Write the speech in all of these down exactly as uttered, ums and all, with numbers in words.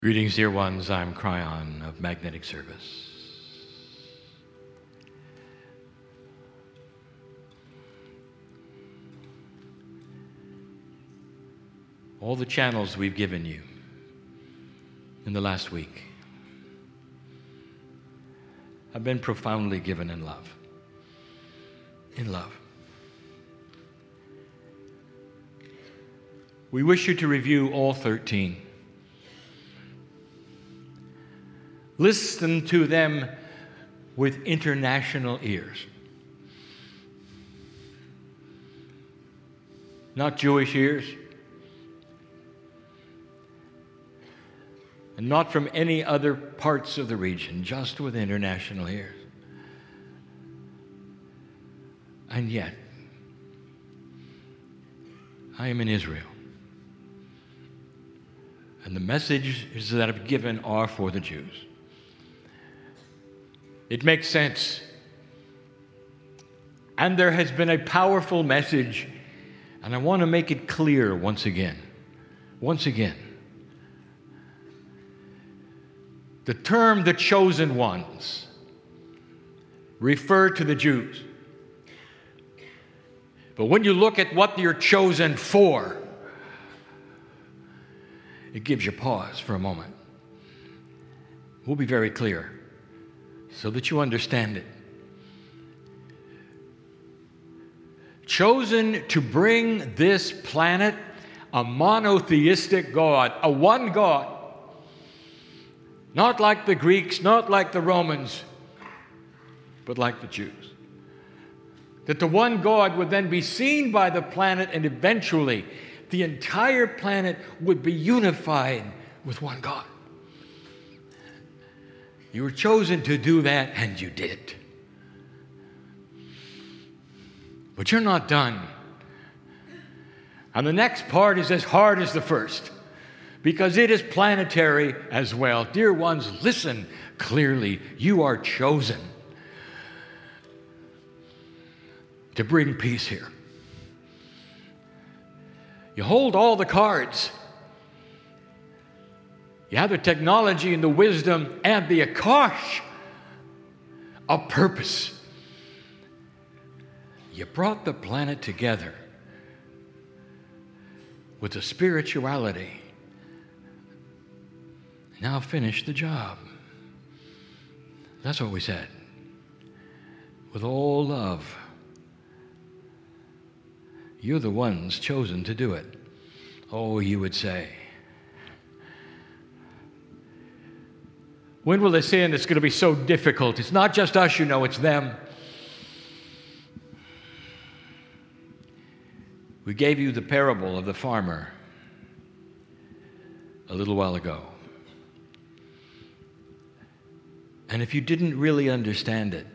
Greetings, dear ones. I'm Cryon of Magnetic Service. All the channels we've given you in the last week have been profoundly given in love. In love. We wish you to review all thirteen. Listen to them with international ears. Not Jewish ears. And not from any other parts of the region, just with international ears. And yet, I am in Israel. And the messages that I've given are for the Jews. It makes sense. And there has been a powerful message, and I want to make it clear once again. Once again. The term the chosen ones refer to the Jews. But when you look at what you're chosen for, it gives you pause for a moment. We'll be very clear so that you understand it. Chosen to bring this planet a monotheistic God, a one God. Not like the Greeks, not like the Romans, but like the Jews. That the one God would then be seen by the planet, and eventually the entire planet would be unified with one God. You were chosen to do that, and you did. But you're not done. And the next part is as hard as the first, because it is planetary as well. Dear ones, listen clearly. You are chosen to bring peace here. You hold all the cards. You have the technology and the wisdom and the akash of purpose. You brought the planet together with the spirituality. Now finish the job. That's what we said. With all love. You're the ones chosen to do it. Oh, you would say. When will they say, and it's going to be so difficult? It's not just us, you know, it's them. We gave you the parable of the farmer a little while ago. And if you didn't really understand it,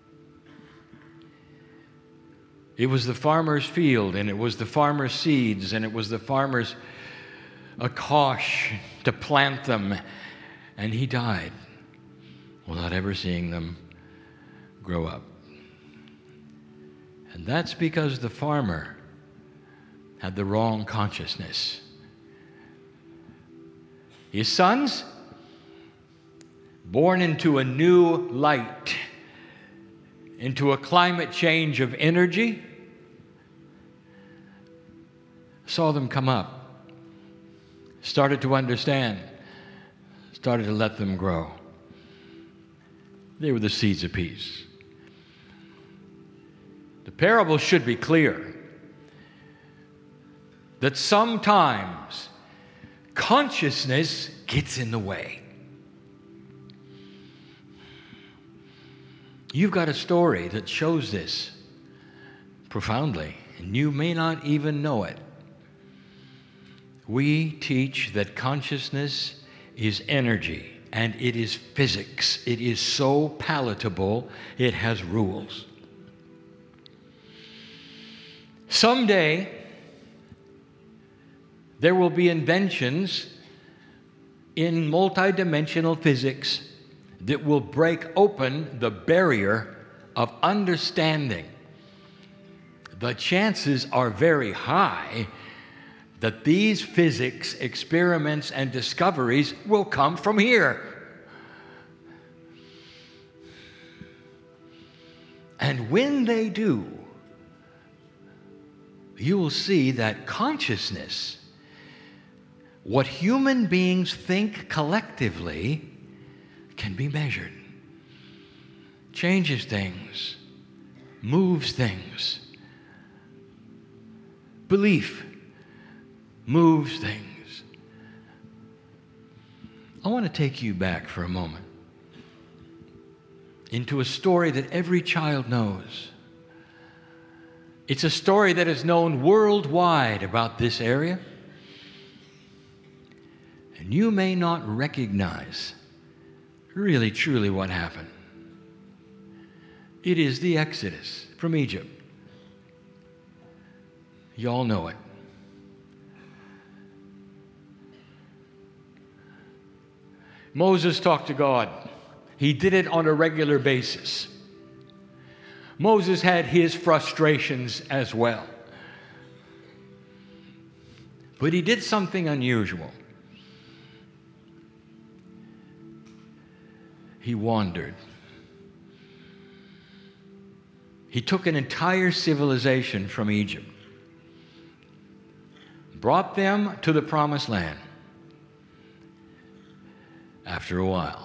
it was the farmer's field, and it was the farmer's seeds, and it was the farmer's akash to plant them. And he died without ever seeing them grow up. And that's because the farmer had the wrong consciousness. His sons, born into a new light, into a climate change of energy, saw them come up, started to understand, started to let them grow. They were the seeds of peace. The parable should be clear that sometimes consciousness gets in the way. You've got a story that shows this profoundly, and you may not even know it. We teach that consciousness is energy, and it is physics. It is so palatable, it has rules. Someday, there will be inventions in multidimensional physics that will break open the barrier of understanding. The chances are very high that these physics experiments and discoveries will come from here. And when they do, you will see that consciousness, what human beings think collectively, can be measured. Changes things, moves things. Belief moves things. I want to take you back for a moment into a story that every child knows. It's a story that is known worldwide about this area. And you may not recognize really, truly what happened. It is the Exodus from Egypt. You all know it. Moses talked to God. He did it on a regular basis. Moses had his frustrations as well. But he did something unusual. He wandered. He took an entire civilization from Egypt, brought them to the Promised Land after a while.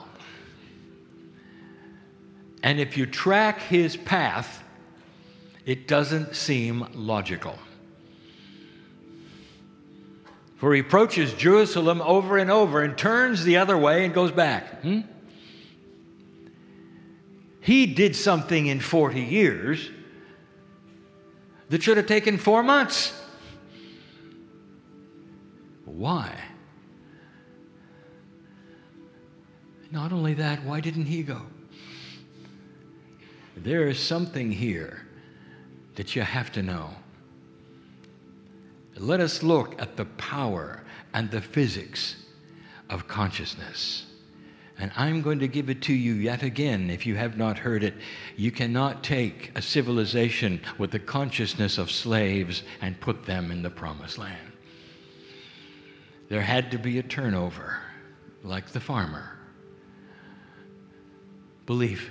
And if you track his path, it doesn't seem logical. For he approaches Jerusalem over and over and turns the other way and goes back. Hmm? He did something in forty years that should have taken four months. Why? Not only that, why didn't he go? There is something here that you have to know. Let us look at the power and the physics of consciousness. And I'm going to give it to you yet again if you have not heard it. You cannot take a civilization with the consciousness of slaves and put them in the Promised Land. There had to be a turnover, like the farmer. Belief.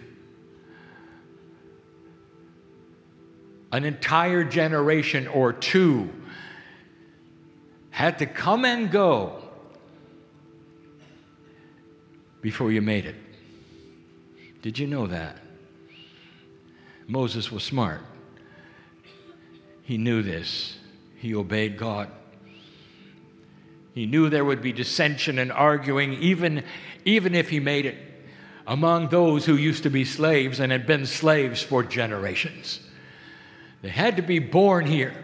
An entire generation or two had to come and go before you made it. Did you know that? Moses was smart. He knew this. He obeyed God. He knew there would be dissension and arguing, even, even if he made it, among those who used to be slaves and had been slaves for generations. They had to be born here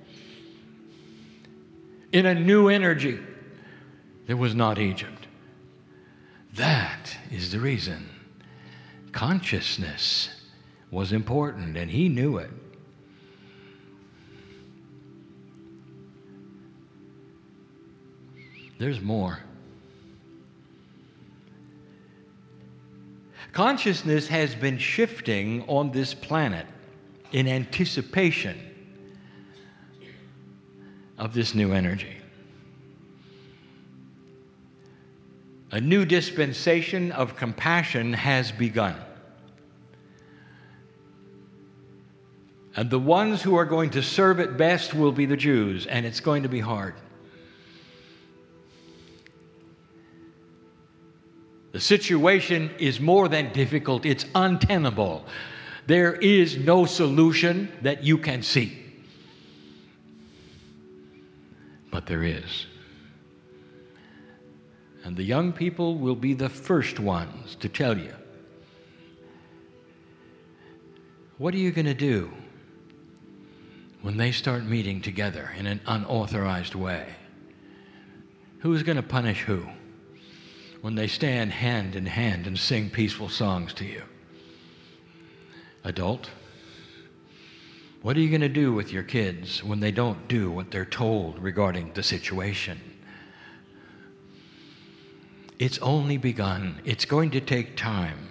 in a new energy that was not Egypt. That is the reason. Consciousness was important, and he knew it. There's more. Consciousness has been shifting on this planet in anticipation of this new energy. A new dispensation of compassion has begun. And the ones who are going to serve it best will be the Jews, and it's going to be hard. The situation is more than difficult, it's untenable. There is no solution that you can see. But there is. And the young people will be the first ones to tell you. What are you going to do when they start meeting together in an unauthorized way? Who's going to punish who when they stand hand in hand and sing peaceful songs to you? Adult, what are you going to do with your kids when they don't do what they're told regarding the situation? It's only begun. It's going to take time.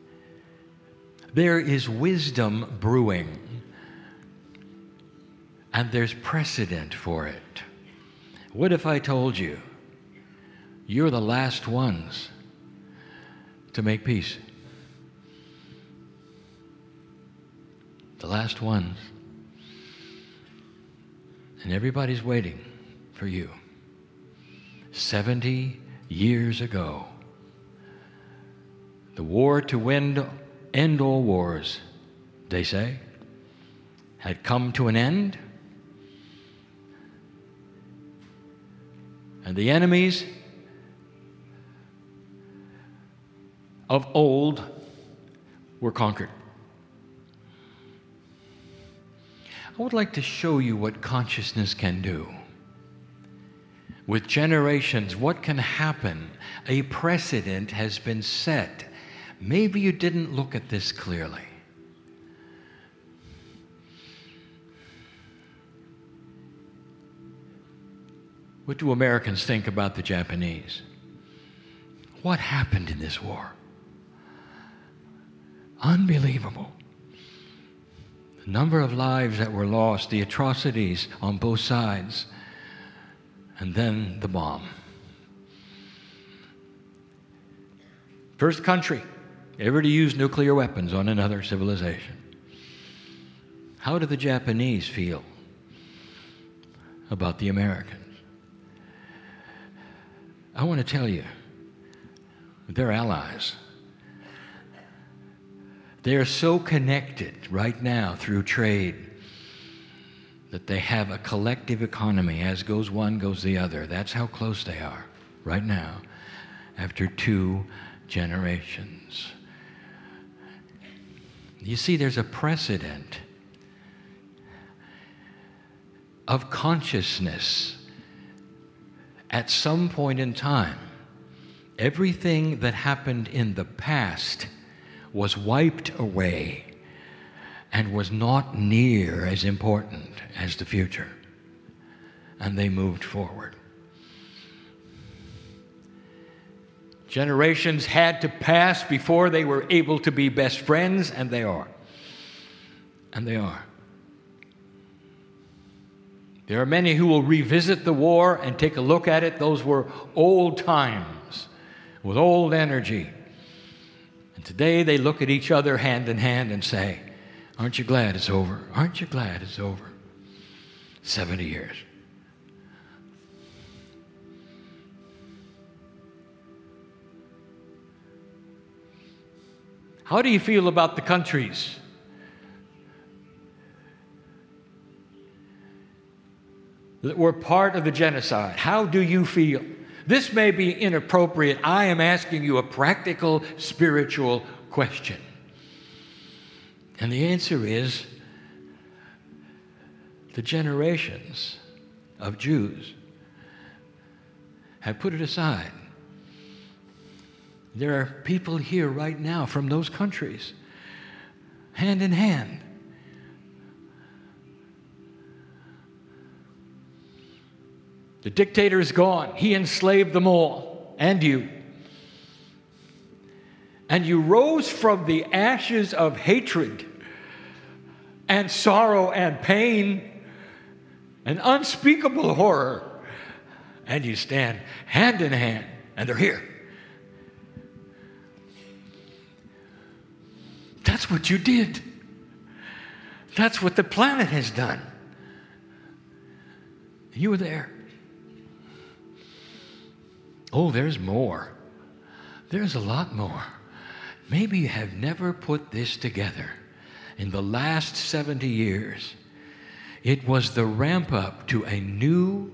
There is wisdom brewing, and there's precedent for it. What if I told you you're the last ones to make peace? The last ones. And everybody's waiting for you. Seventy years ago, the war to win, end all wars, they say, had come to an end. And the enemies of old were conquered. I would like to show you what consciousness can do. With generations, what can happen? A precedent has been set. Maybe you didn't look at this clearly. What do Americans think about the Japanese? What happened in this war? Unbelievable. The number of lives that were lost, the atrocities on both sides, and then the bomb. First country ever to use nuclear weapons on another civilization. How do the Japanese feel about the Americans? I want to tell you, they're allies. They are so connected right now through trade that they have a collective economy. As goes one, goes the other. That's how close they are right now after two generations. You see, there's a precedent of consciousness. At some point in time, everything that happened in the past was wiped away and was not near as important as the future. And they moved forward. Generations had to pass before they were able to be best friends, and they are. And they are. There are many who will revisit the war and take a look at it. Those were old times with old energy. And today they look at each other hand in hand and say, aren't you glad it's over? Aren't you glad it's over? seventy years. How do you feel about the countries that were part of the genocide? How do you feel? This may be inappropriate. I am asking you a practical, spiritual question. And the answer is, the generations of Jews have put it aside. There are people here right now from those countries, hand in hand. The dictator is gone. He enslaved them all, and you. And you rose from the ashes of hatred and sorrow and pain and unspeakable horror. And you stand hand in hand, and they're here. That's what you did. That's what the planet has done. You were there. Oh, there's more. There's a lot more. Maybe you have never put this together. In the last seventy years, it was the ramp up to a new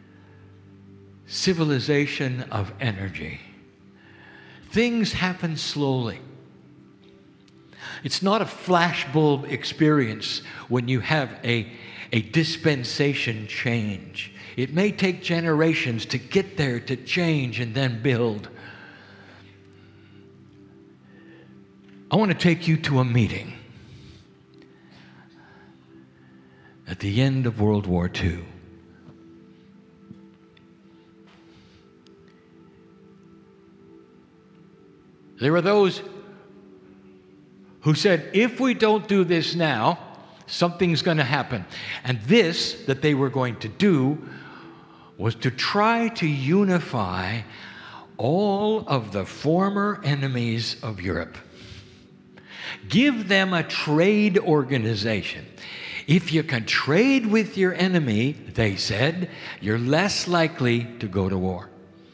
civilization of energy. Things happen slowly. It's not a flashbulb experience when you have a, a dispensation change. It may take generations to get there, to change and then build. I want to take you to a meeting at the end of World War Two. There were those who said, if we don't do this now, Something's going to happen. And this that they were going to do was to try to unify all of the former enemies of Europe. Give them a trade organization. If you can trade with your enemy, they said, you're less likely to go to war.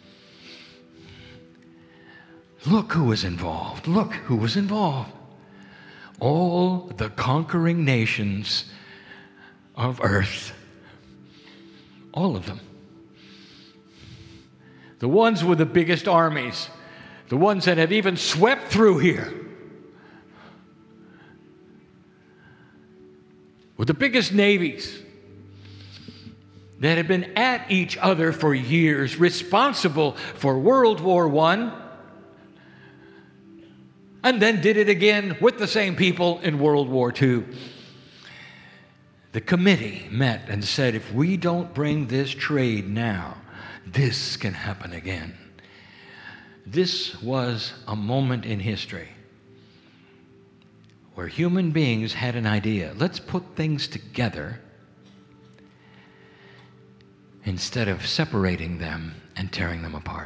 Look who was involved. Look who was involved. All the conquering nations of earth. All of them. The ones with the biggest armies. The ones that have even swept through here. With the biggest navies. That have been at each other for years. Responsible for World War One. And then did it again with the same people in World War Two. The committee met and said, if we don't bring this trade now, this can happen again. This was a moment in history where human beings had an idea. Let's put things together instead of separating them and tearing them apart.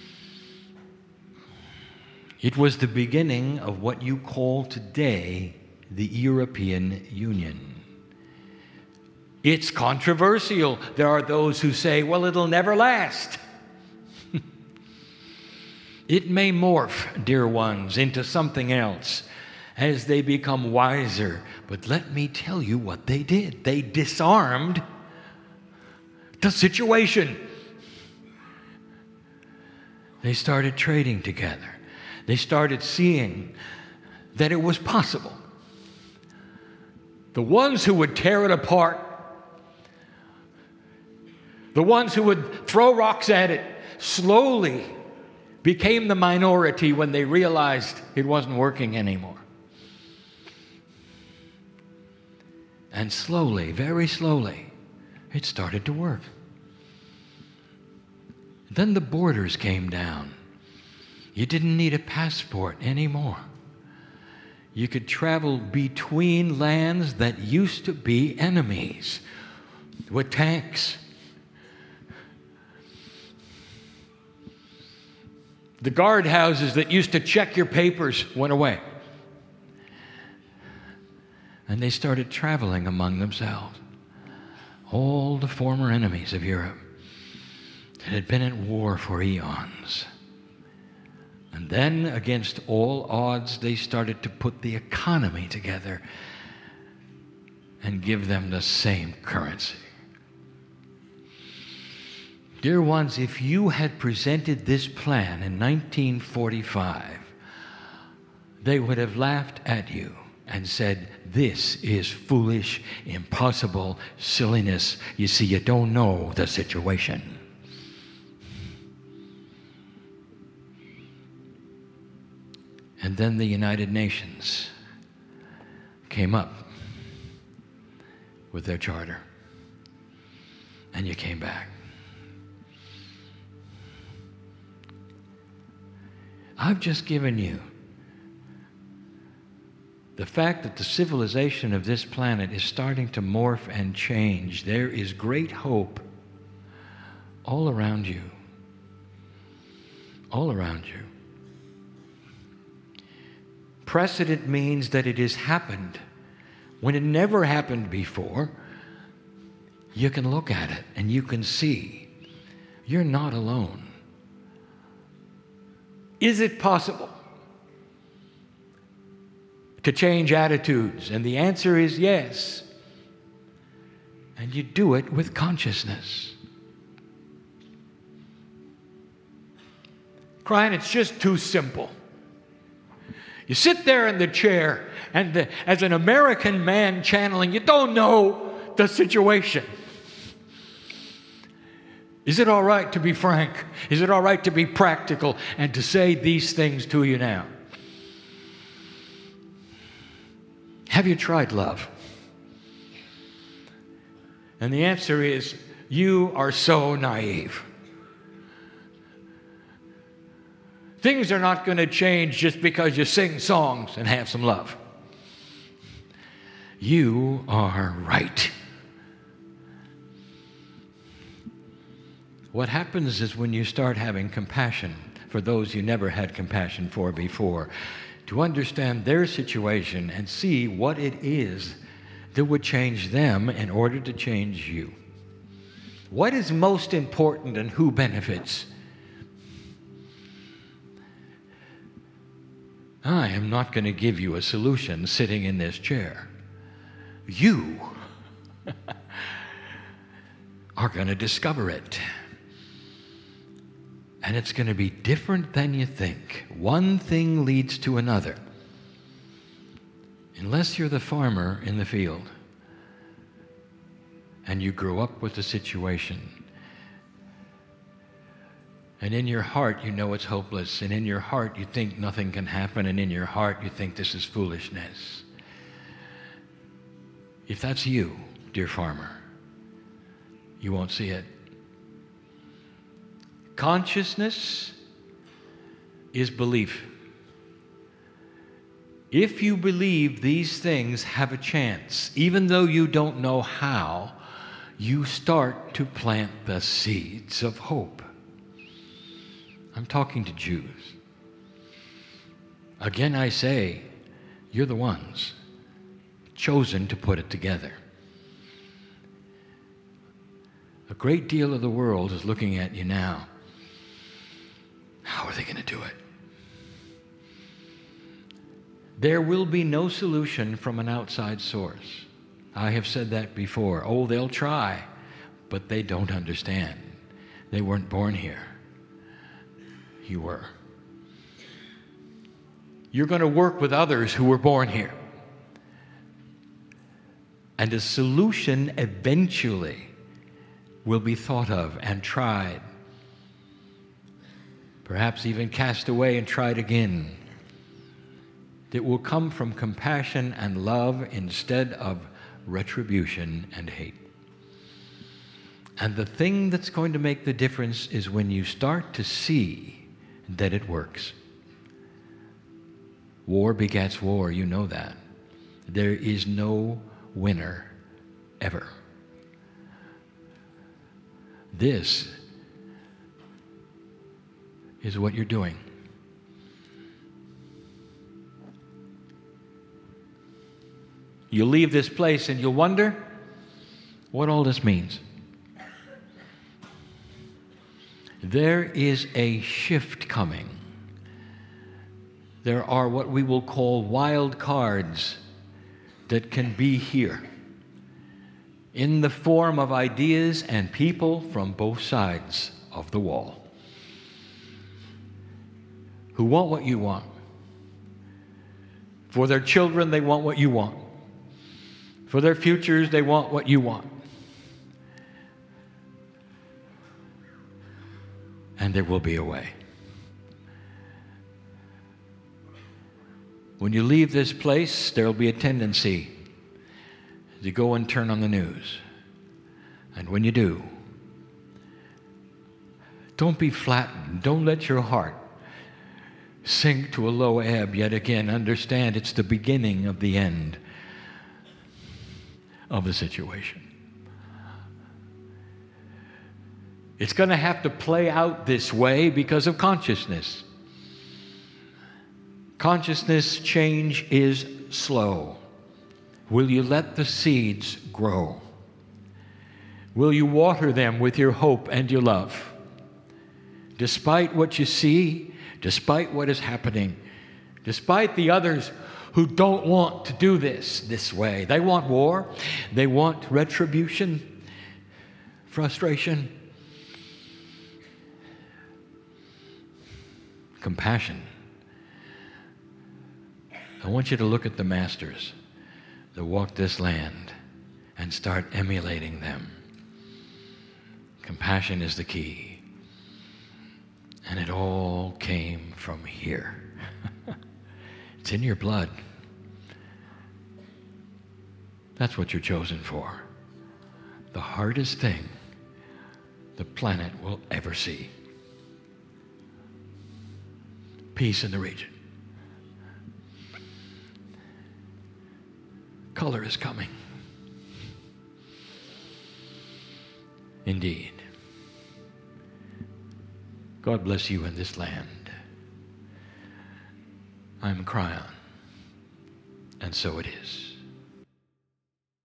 It was the beginning of what you call today the European Union. It's controversial. There are those who say, well, it'll never last. It may morph, dear ones, into something else as they become wiser. But let me tell you what they did. They disarmed the situation. They started trading together. They started seeing that it was possible. The ones who would tear it apart, the ones who would throw rocks at it, slowly became the minority when they realized it wasn't working anymore. And slowly, very slowly, it started to work. Then the borders came down. You didn't need a passport anymore. You could travel between lands that used to be enemies with tanks. The guardhouses that used to check your papers went away. And they started traveling among themselves. All the former enemies of Europe that had been at war for eons. And then, against all odds, they started to put the economy together and give them the same currency. Dear ones, if you had presented this plan in nineteen forty-five, they would have laughed at you and said, this is foolish, impossible, silliness. You see, you don't know the situation. And then the United Nations came up with their charter. And you came back. I've just given you the fact that the civilization of this planet is starting to morph and change. There is great hope all around you. All around you. Precedent means that it has happened. When it never happened before, you can look at it and you can see you're not alone. Is it possible to change attitudes? And the answer is yes. And you do it with consciousness. Brian, it's just too simple. You sit there in the chair, and the, as an American man channeling, you don't know the situation. Is it all right to be frank? Is it all right to be practical and to say these things to you now? Have you tried love? And the answer is, you are so naive. Things are not going to change just because you sing songs and have some love. You are right. What happens is when you start having compassion for those you never had compassion for before, to understand their situation and see what it is that would change them in order to change you. What is most important and who benefits? I am not going to give you a solution sitting in this chair. You are going to discover it. And it's going to be different than you think. One thing leads to another. Unless you're the farmer in the field and you grew up with the situation, and in your heart you know it's hopeless, and in your heart you think nothing can happen, and in your heart you think this is foolishness. If that's you, dear farmer, you won't see it. Consciousness is belief. If you believe these things have a chance, even though you don't know how, you start to plant the seeds of hope. I'm talking to Jews. Again, I say, you're the ones chosen to put it together. A great deal of the world is looking at you now. How are they going to do it? There will be no solution from an outside source. I have said that before. Oh, they'll try, but they don't understand. They weren't born here. You were. You're going to work with others who were born here. And a solution eventually will be thought of and tried. Perhaps even cast away and tried again. It will come from compassion and love instead of retribution and hate. And the thing that's going to make the difference is when you start to see that it works. War begets war, you know that. There is no winner ever. This is what you're doing. You'll leave this place and you'll wonder what all this means. There is a shift coming. There are what we will call wild cards that can be here in the form of ideas and people from both sides of the wall who want what you want. For their children, they want what you want. For their futures, they want what you want. And there will be a way. When you leave this place, there will be a tendency to go and turn on the news. And when you do, don't be flattened. Don't let your heart sink to a low ebb yet again. Understand it's the beginning of the end of the situation. It's going to have to play out this way because of consciousness. Consciousness change is slow. Will you let the seeds grow? Will you water them with your hope and your love? Despite what you see, despite what is happening, despite the others who don't want to do this this way. They want war. They want retribution, frustration, compassion. I want you to look at the masters that walked this land and start emulating them. Compassion is the key. And it all came from here. It's in your blood. That's what you're chosen for. The hardest thing the planet will ever see. Peace in the region. color is coming. Indeed. God bless you in this land. I'm Cryon, and so it is.